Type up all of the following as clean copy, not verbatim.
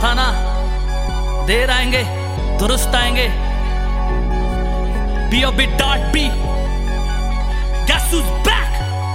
था ना, देर आएंगे दुरुस्त आएंगे। B.O.B.B. Guess who's back?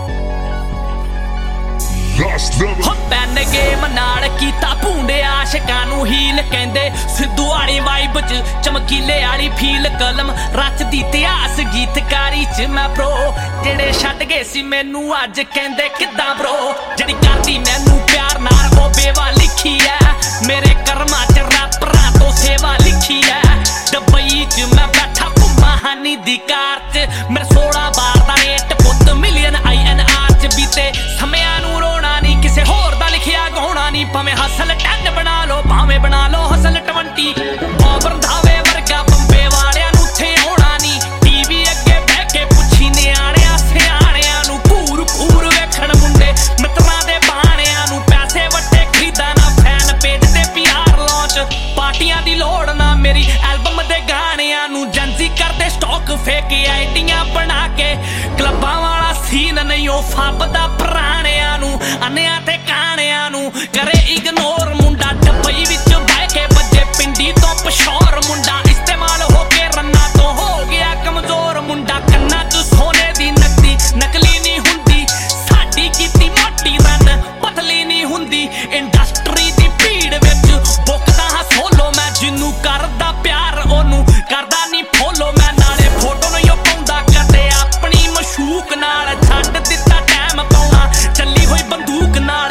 PAN game ਨਾਲ ਕੀਤਾ ਭੂੰਡੇ ਆਸ਼ਕਾਂ ਨੂੰ ਹੀਲ ਕਹਿੰਦੇ। ਸਿੱਧੂ ਵਾਲੀ ਵਾਈਬ ਚ ਚਮਕੀਲੇ ਵਾਲੀ ਫੀਲ, ਕਲਮ ਰਚਦੀ ਇਤਿਹਾਸ ਗੀਤਕਾਰੀ ਚ ਮੈਂ ਪ੍ਰੋ। ਜਿਹੜੇ ਛੱਡ ਗਏ ਸੀ ਮੈਨੂੰ ਅੱਜ ਕਹਿੰਦੇ ਕਿੱਦਾਂ ਬਰੋ। ਜਿਹੜੀ ਕਰਦੀ ਮੈਨੂੰ ਪਿਆਰ ਨਾਲ ਉਹ ਬੇਵਾ ਲਿਖੀ ਐ, ਮੇਰੇ ਕਰਮਾਂ ਚ ਰੈਪਰਾਂ ਤੋਂ ਸੇਵਾ ਲਿਖੀ ਐ। ਦੁਬਈ ਚ ਮੈਂ ਬੈਠਾ ਘੁੰਮਾ ਹਾਨੀ ਦੀ ਕਾਰ ਚ, ਮੇਰੇ 16 ਬਾਰ ਦਾ ਰੇਟ ਪੁੱਤ ਮਿਲੀਅਨ INR ਚ ਬੀਤੇ ਸਮਿਆਂ ਨੂੰ ਰੋਣਾ ਨੀ, ਕਿਸੇ ਹੋਰ ਦਾ ਲਿਖਿਆ ਗਾਉਣਾ ਨੀ। ਭਾਵੇਂ ਹਸਲ 10 ਬਣਾ ਲੋ, ਭਾਵੇਂ ਬਣਾ ਲੋ ਹਸਲ 20। ਬਾਬਰ ਧਾਵੇ ਵਰਗਾ ਬੰਬੇ ਵਾਲਿਆਂ ਨੂੰ ਉੱਥੇ ਆਉਣਾ ਨੀ। ਟੀਵੀ ਅੱਗੇ ਬਹਿ ਕੇ ਪੁੱਛੀ ਨਿਆਣਿਆਂ ਸਿਆਣਿਆਂ ਨੂੰ, ਘੂਰ ਘੂਰ ਵੇਖਣ ਮੁੰਡੇ ਮਿੱਤਰਾਂ ਦੇ ਬਾਣਿਆਂ ਨੂੰ। ਪੈਸੇ ਵੱਟੇ ਖਰੀਦਾ ਨਾ ਫੈਨ ਪੇਜ ਤੇ PR ਲਾਂਚ, ਪਾਰਟੀਆਂ ਦੀ ਲੋੜ ਨਾ ਮੇਰੀ ਐਲਬਮ ਦੇ ਗਾਣਿਆਂ ਨੂੰ। ਜੰਜੀ ਕਰਦੇ ਸਟਾਕ ਫੇਕ ਆਈਡੀਆਂ ਬਣਾ ਕੇ, ਕਲੱਬਾਂ ਵਾਲਾ ਸੀਨ ਨਹੀਂ ਉਹ ਫੱਬਦਾ ਪੁਰਾਣਿਆਂ ਨੂੰ। ਅੰਨਿਆਂ ਤੇ ਕਾਣਿਆਂ ਨੂੰ ਕਰੇ ਇਗਨੋਰ ਮੁੰਡਾ, ਡੱਬਈ ਵਿੱਚ ਬਹਿ ਕੇ ਵੱਜੇ ਪਿੰਡੀ ਤੋਂ ਪਸ਼ੌਰ ਮੁੰਡਾ। ਇਸਤੇਮਾਲ ਹੋ ਕੇ ਰੰਨਾਂ ਤੋਂ ਹੋ ਗਿਆ ਕਮਜ਼ੋਰ ਮੁੰਡਾ। ਕੰਨਾਂ 'ਚ ਸੋਨੇ ਦੀ ਨਕਦੀ ਨਕਲੀ ਨਹੀਂ ਹੁੰਦੀ, ਸਾਡੀ ਕੀਤੀ ਮੋਟੀ ਰਨ ਪਤਲੀ ਨਹੀਂ ਹੁੰਦੀ। ਇੰਡਸਟਰੀ ਦੀ ਭੀੜ ਵਿੱਚ ਬੁੱਕਦਾ ਹਾਂ ਸੋਲੋ ਮੈਂ, ਜਿਹਨੂੰ ਕਰਦਾ ਪਿਆਰ ਉਹਨੂੰ ਕਰਦਾ ਨਹੀਂ ਫੋਲੋ ਮੈਂ। ਨਾਲੇ ਫੋਟੋ ਨਹੀਂ ਉਹ ਪਾਉਂਦਾ ਕਦੇ ਆਪਣੀ ਮਸ਼ੂਕ ਨਾਲ, ਛੱਡ ਦਿੱਤਾ ਟਾਈਮ ਪਾਉਣਾ ਚੱਲੀ ਹੋਈ ਬੰਦੂਕ ਨਾਲ।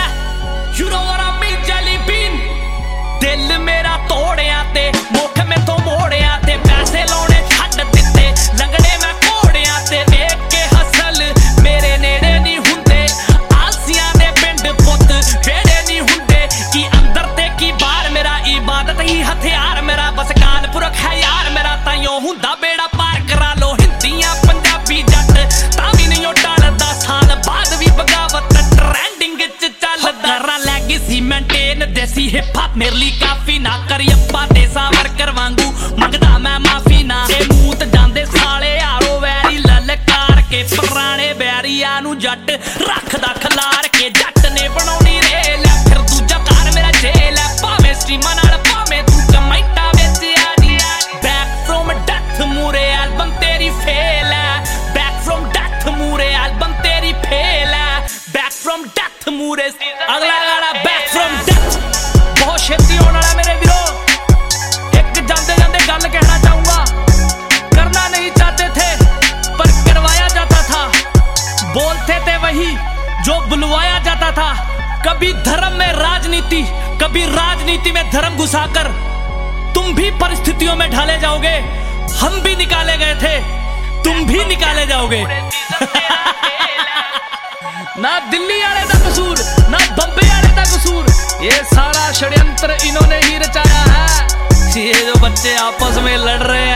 You know what I mean, jelly bean? ਦਿਲ ਮੇਰਾ ਤੋੜਿਆ ਤੇ ਮੁੱਖ ਮੈਥੋਂ ਮੋੜਿਆ ਤੇ, ਪੈਸੇ ਲਾਉਣੇ ਛੱਡ ਦਿੱਤੇ ਲੰਗੜੇ ਮੈਂ ਘੋੜਿਆਂ ਤੇ। ਵੇਖ ਕੇ ਹਸਲ ਮੇਰੇ ਨੇੜੇ ਨਹੀਂ ਹੁੰਦੇ, ਆਲਸੀਆਂ ਦੇ ਪਿੰਡ ਪੁੱਤ ਵੇੜੇ ਨਹੀਂ ਹੁੰਦੇ। ਕੀ ਅੰਦਰ ਤੇ ਕੀ ਬਾਹਰ ਮੇਰਾ, ਇਬਾਦਤ ਹੀ ਹਥਿਆਰ ਮੇਰਾ। ਬਸ ਕਾਲ ਪੁਰਖ ਹੈ ਯਾਰ ਮੇਰਾ, ਤਾਈਓ ਹੁੰਦਾ ਬੇੜਾ ਪਾਰ। ਕਰਾ ਲੋ ਹਿੰਦੀਆਂ ਪੰਜਾਬੀ ਜੱਟ ਤਾਂ ਵੀ ਨਹੀਂ ਉਹ ਟਲਦਾ, ਸਾਲ ਬਾਅਦ ਵੀ ਬਗਾਵਤ ਟ੍ਰੈਂਡਿੰਗ ਚ ਚੱਲਦਾ। ਰਾਂ legacy maintain desi hip hop ਮੇਰੇ ਲਈ ਕਾਫੀ ਨਾ। ਕਰੀ ਅੱਪਾ ਤੇ ਸਾਵਰਕਰ ਵਾਂਗੂ ਮੰਗਦਾ ਮੈਂ ਮਾਫੀ ਨਾ। ਇਹ ਮੂਤ ਜਾਂਦੇ ਸਾਲੇ ਆਰੋ ਵੈਰੀ ਲਲਕਾਰ ਕੇ, ਪੁਰਾਣੇ ਬੈਰੀਆਂ ਨੂੰ ਜੱਟ ਰੱਖਦਾ ਖਲਾਰ ਕੇ। ਜੱਟ ਨੇ ਬਣਾਉਣੀ ਰੇਲ ਐ, ਫਿਰ ਦੂਜਾ ਘਰ ਮੇਰਾ ਜੇਲ ਐ। ਭਾਵੇਂ ਸਟ੍ਰੀਮਾਂ ਨਾਲ ਭਾਵੇਂ ਤੂੰ ਕਮੈਂਟਾਂ ਵਿੱਚ ਆ ਜੀ। ਬੈਕ ਫਰੋਮ ਡੈਥ ਮੂਰੇ ਐਲਬਮ ਤੇਰੀ ਫੇਲ ਐ, ਬੈਕ ਫਰੋਮ ਡੈਥ ਮੂਰੇ ਐਲਬਮ ਤੇਰੀ ਫੇਲ ਐ। ਬੈਕ ਫਰੋਮ ਡੈਥ ਮੂਰੇ ਅਗਲਾ ਗਾਣਾ ਬੈਕ ਫਰੋਮ ਡੈਥ ਬਹੁਤ ਛੇਤੀ ਆਉਣ ਵਾਲਾ ਮੇਰੇ ਵੀਰੋ। ਇੱਕ ਜਾਂਦੇ ਜਾਂਦੇ ਗੱਲ ਕਹਿਣਾ ਚਾਹੂੰਗਾ, करना नहीं चाहते थे पर करवाया जाता था, बोलते थे वही जो बुलवाया जाता था। कभी धर्म में राजनीति, कभी राजनीति में धर्म घुसाकर तुम भी परिस्थितियों में ढाले जाओगे। हम भी निकाले गए थे, तुम भी निकाले जाओगे। ना दिल्ली वाले का कसूर, ना बम्बई वाले का कसूर, ये सारा षड्यंत्र इन्होंने ही रचाया है। ये जो बच्चे आपस में लड़ रहे हैं